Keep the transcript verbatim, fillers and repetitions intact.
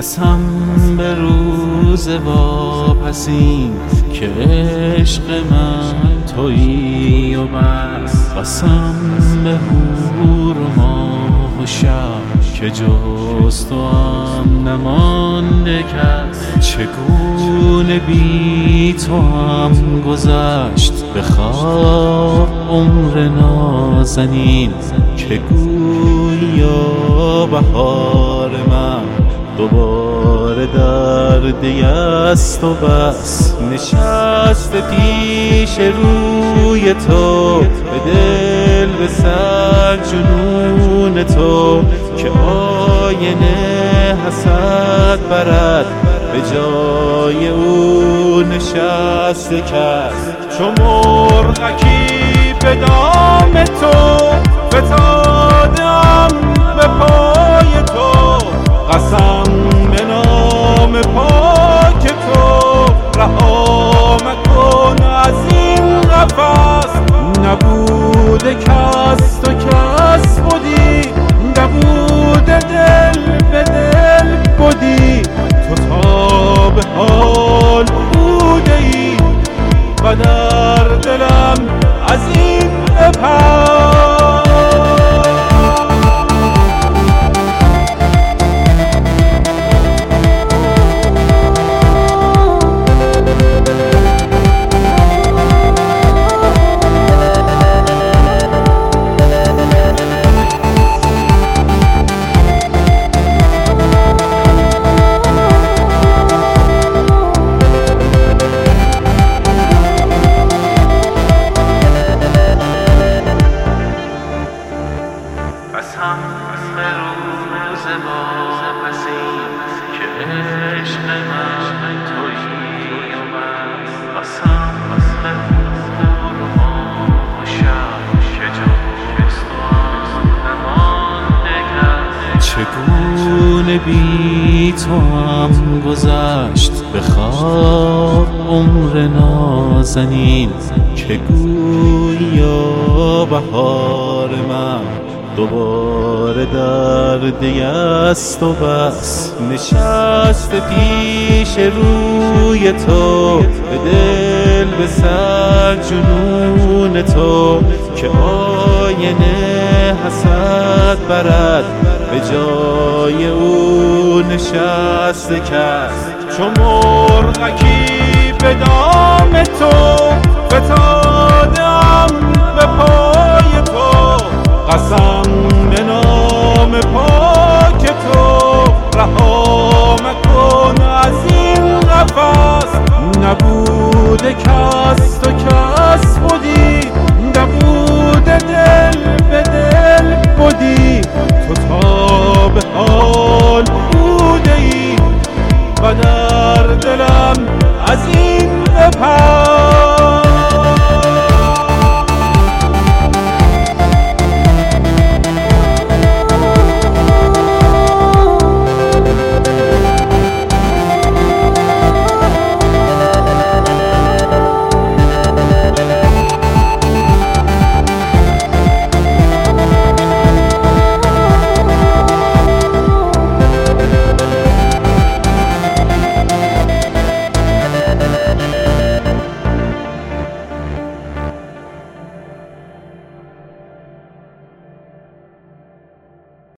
قسم به روز واپسین که عشق من تویی و بس، قسم به هور و ماه و شب که جز تو هم نمانده کس. چگونه بی تو هم گذشت به خواب عمر نازنین، که گویا بهار من دوباره درد است و بس. نشست پیش روی تو به دل به سر جنون تو، که آینه حسد برد به جای او نشست کس. چو مرغکی به دام تو فتادم به پای تو، قسم به نام پاک تو رها مکن از این قفس. نبوده کس تو کس بودی، نبوده دل به دل بودی، تو تا به حال بوده ای و در دلم از این بپر. قسم به روز واپسین که عشق من تویی و من، قسم به هور و ماه و شب که جز تو هم نمانده کس. چگونه بی تو هم گذشت به خواب عمر نازنین، که گویا بهار من دوباره درد است و بس. نشست پیش روی تو به دل به سر جنون تو، که آینه حسد برد به جای او نشست کس. چو مرغکی به دام تو فتاد